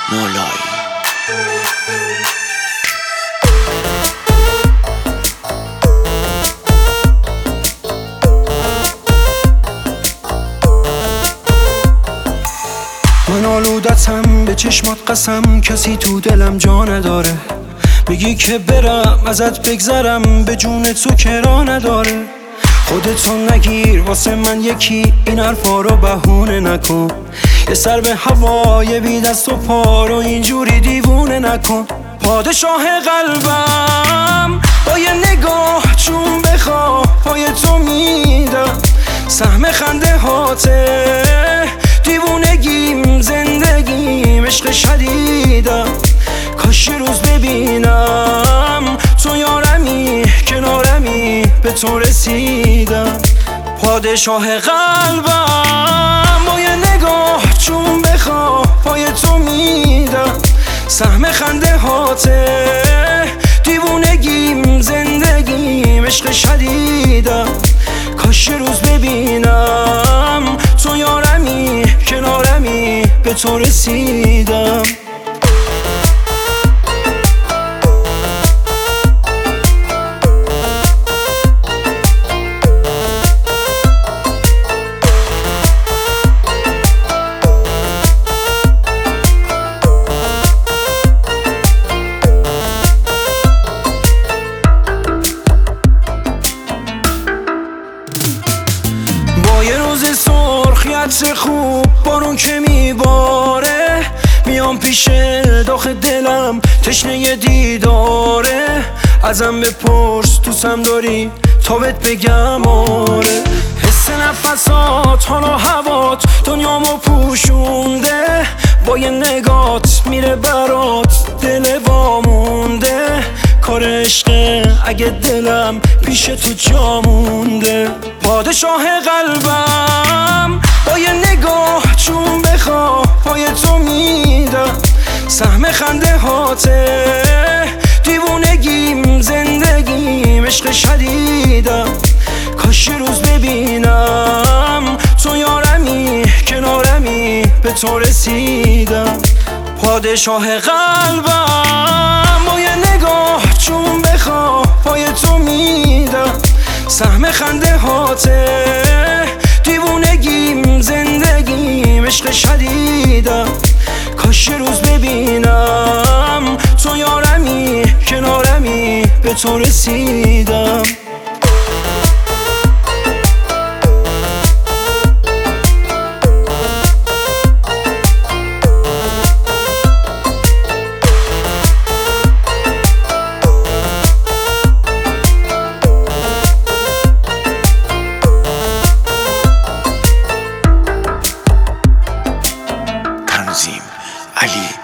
مولایی. من آلودتم به چشمات قسم، کسی تو دلم جا نداره. میگی که برم ازت بگذرم، به جون تو کرا نداره. خودتو نگیر واسه من یکی، این حرفا رو بهونه نکن. یه سر به هوای بی دست و پا رو اینجوری دیوونه نکن. پادشاه قلبم با یه نگاه چون بخواه پای تو میدم. سهم خنده هاته دیوونگیم، زندگیم عشق شدیدم. کاش یه روز ببینم تو یارمی کنارمی، به تو رسیدم. پادشاه قلبم با یه نگاه چون بخواه پای تو میدم. سهم خنده هاته دیوونگیم، زندگیم عشق شدیدم. کاش یه روز ببینم تو یارمی کنارمی، به تو رسیدم. یه روز سرخیت خوب بارون که میباره، میام پیش داخ دلم تشنه دیداره. ازم بپرس دوستم داری تا بهت بگم آره. حس نفسات حالا هوات دنیامو پوشونده، با یه نگات میره برات دل وامونده. کار عشقه اگه دلم پیش تو جا مونده. پادشاه قلبم با یه نگاه چون بخواه پای تو میدم. سهم خنده هاته دیوونگیم، زندگیم عشق شدیدم. کاش یه روز ببینم تو یارمی کنارمی، به تو رسیدم. پادشاه قلبم با یه نگاه چون بخواه پای تو میدم. سهم خنده هاته دیوونگیم، زندگیم عشق شدیدم. کاش یه روز ببینم تو یارمی کنارمی، به تو رسیدم. تنظیم علی